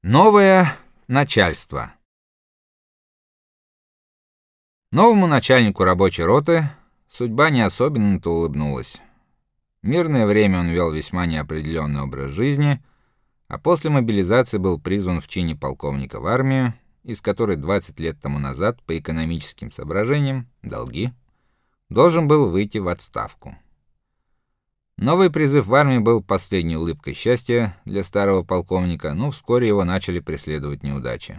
Новое начальство. Новому начальнику рабочей роты судьба не особенно-то улыбнулась. В мирное время он вел весьма неопределенный образ жизни, а после мобилизации был призван в чине полковника в армию, из которой 20 лет тому назад по экономическим соображениям, долги, должен был выйти в отставку. Новый призыв в армию был последней улыбкой счастья для старого полковника, но вскоре его начали преследовать неудачи.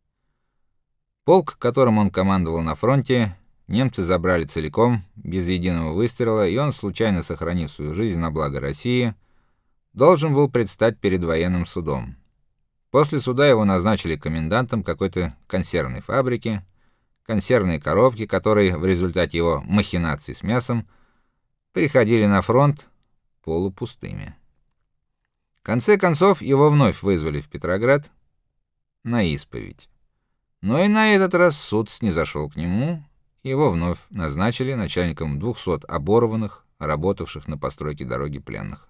Полк, которым он командовал на фронте, немцы забрали целиком, без единого выстрела, и он, случайно сохранив свою жизнь на благо России, должен был предстать перед военным судом. После суда его назначили комендантом какой-то консервной фабрики. Консервные коробки, которые в результате его махинаций с мясом приходили на фронт полупустыми. В конце концов его вновь вызвали в Петроград на исповедь. Но и на этот раз суд снизошел к нему, и его вновь назначили начальником 200 оборванных, работавших на постройке дороги пленных.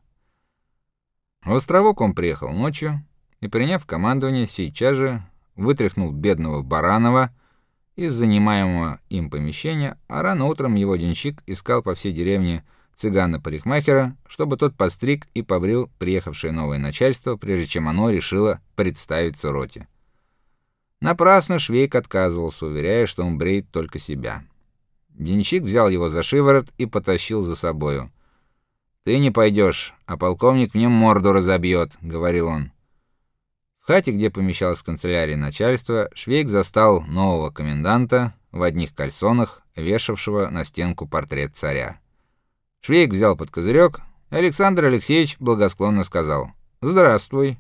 В Островок он приехал ночью и, приняв командование, сейчас же вытряхнул бедного Баранова из занимаемого им помещения, а рано утром его денщик искал по всей деревне цыгана-парикмахера, чтобы тот подстриг и побрил приехавшее новое начальство, прежде чем оно решило представиться роте. Напрасно Швейк отказывался, уверяя, что он бреет только себя. Денщик взял его за шиворот и потащил за собою. "Ты не пойдешь, а полковник мне морду разобьет», — говорил он. В хате, где помещалась канцелярия начальства, Швейк застал нового коменданта в одних кальсонах, вешавшего на стенку портрет царя. Швейк взял под козырек, и Александр Алексеевич благосклонно сказал: "Здравствуй".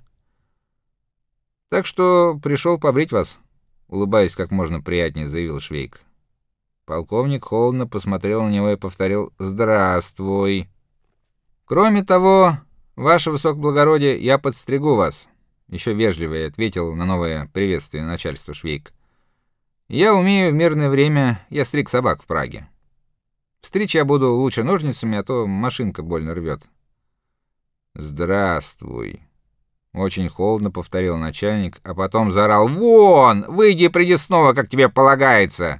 "Так что пришел побрить вас", улыбаясь как можно приятнее, заявил Швейк. Полковник холодно посмотрел на него и повторил: "Здравствуй. Кроме того, ваше высокоблагородие, я подстригу вас", еще вежливее ответил на новое приветствие начальства Швейк. "Я умею в мирное время, я стриг собак в Праге. Стричь я буду лучше ножницами, а то машинка больно рвет". "Здравствуй", очень холодно повторил начальник, а потом заорал: "Вон, выйди и приди снова, как тебе полагается".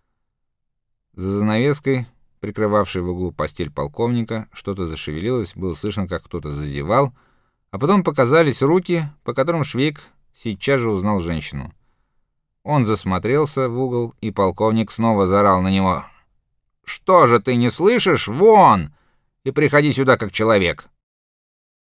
За занавеской, прикрывавшей в углу постель полковника, что-то зашевелилось, было слышно, как кто-то зазевал, а потом показались руки, по которым Швейк сейчас же узнал женщину. Он засмотрелся в угол, и полковник снова заорал на него: "Что же ты не слышишь? Вон! И приходи сюда как человек".